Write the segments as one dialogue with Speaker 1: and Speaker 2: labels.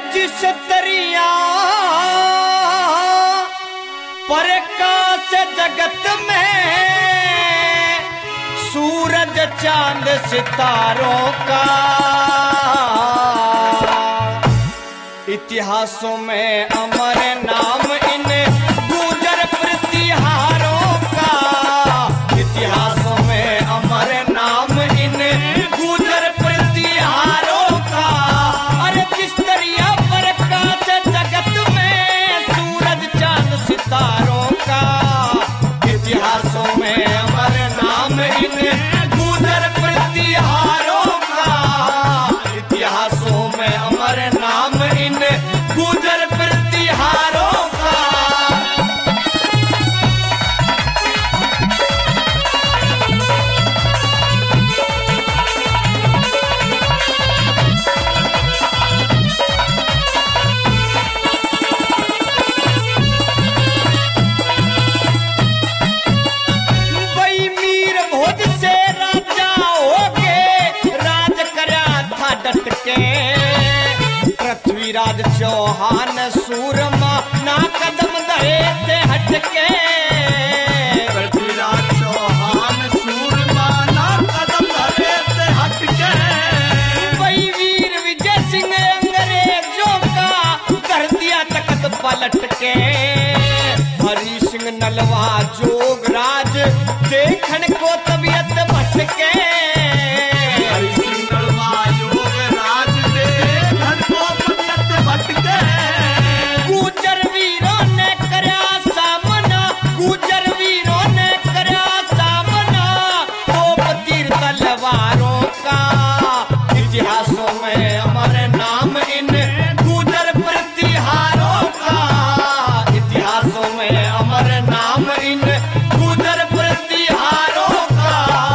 Speaker 1: जिस दरिया प्रकाश जगत में सूरज चांद सितारों का इतिहासों में अमर नाम इन गुजर प्रतिहारों का इतिहासों में अमर नाम इन गुजर प्रतिहारों का अरे जिस दरिया प्रकाश जगत में सूरज चांद सितारों का इतिहासों में अमर नाम इन गुजर प्रतिहारों का इतिहासों में अमर नाम इन गुजर प्रतिहारों का वही मीर भोज से राजा हो गए राज करा था डट के पृथ्वीराज चौहान सूरमा ना कदम दहे थे हटके
Speaker 2: पृथ्वीराज चौहान सूरमा ना कदम धरे थे हटके
Speaker 1: वही वीर विजय सिंह अंग्रेजों का कर दिया तख्त पलट के हरि सिंह नलवा जोगराज देखन को तबीयत भटके
Speaker 2: हरि सिंह नलवा योगराज दे धन को पलट भटके
Speaker 1: गुजर वीरों ने करया सामना गुजर वीरों ने करया सामना तोप तीर तलवारों का इतिहासों में अमर नाम इन गुजर प्रतिहारों का इतिहासों में अमर नाम इन गुजर प्रतिहारों का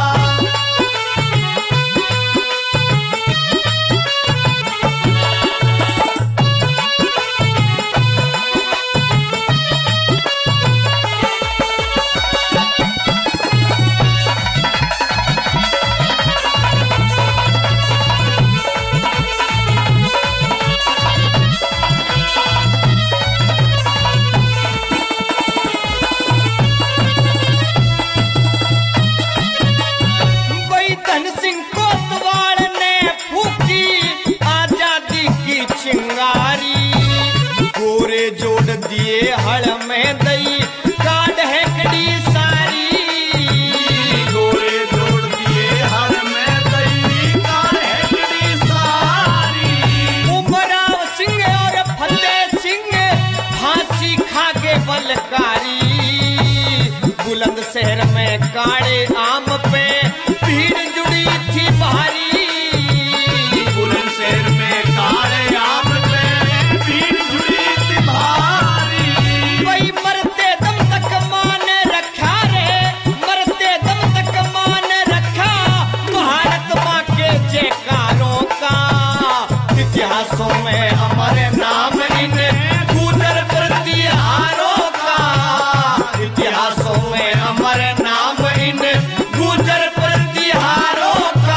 Speaker 1: वही धन सिंह कोतवाल ने फूकी आजादी की चिंगारी गोरे जोड़ दिए हड़ में दई काट हेकड़ी सारी
Speaker 2: गोरे जोड़ दिए हर में दई कार हेकड़ी सारी
Speaker 1: उमराव सिंह और फतेह सिंह फांसी खा के बलकारी बुलंद शहर में काले आम पे भीड़ जुड़ी थी भारी
Speaker 2: बुलंदशहर में काले आम पे भीड़ जुड़ी थी भारी
Speaker 1: वही मरते दम तक मान रखा रे मरते दम तक मान रखा भारत माँ के जयकारों का इतिहासों में अमर नाम इन गुजर प्रतिहारों का इतिहासों में अमर नाम इन गुजर प्रतिहारों का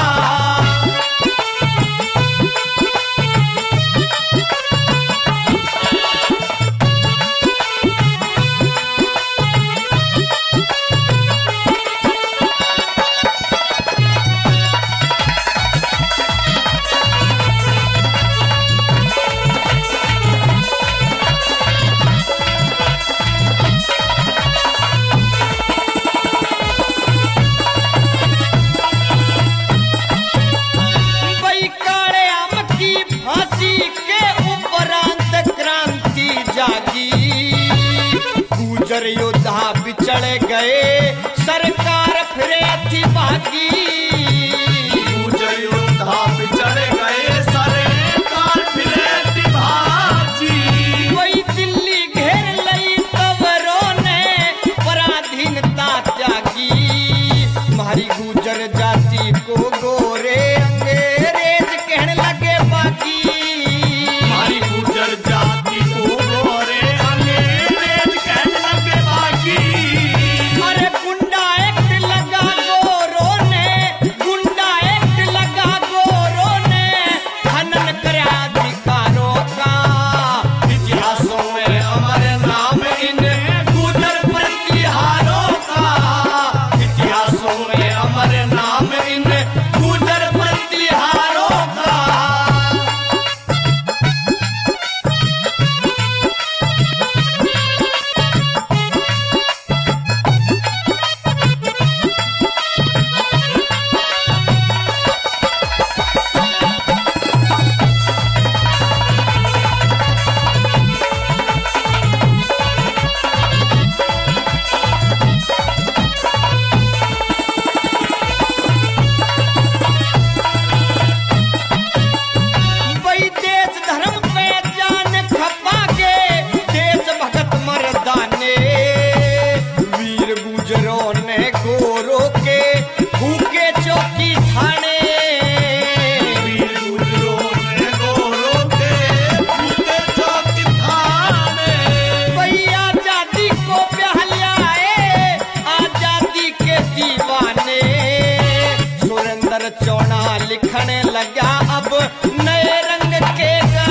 Speaker 1: वही काले आम की फांसी के उपरांत क्रांति जागी गुजर योद्धा बिछड़ गए सरकार फिरे थी भागी
Speaker 2: गुजर योद्धा बिछड़ गए सरकार फिरे थी भाजी
Speaker 1: वही दिल्ली घेर लई तवरों ने पराधीनता त्यागी हमारी गुजर जाति को गोरे अंग्रेज कहने लगे बाकी
Speaker 2: हमारी गुजर जाति को गोरे अंग्रेज कहने लगे बाकी
Speaker 1: अरे गुंडा एक्ट लगा गोरों ने लिखने लगा अब नए रंग के गाने।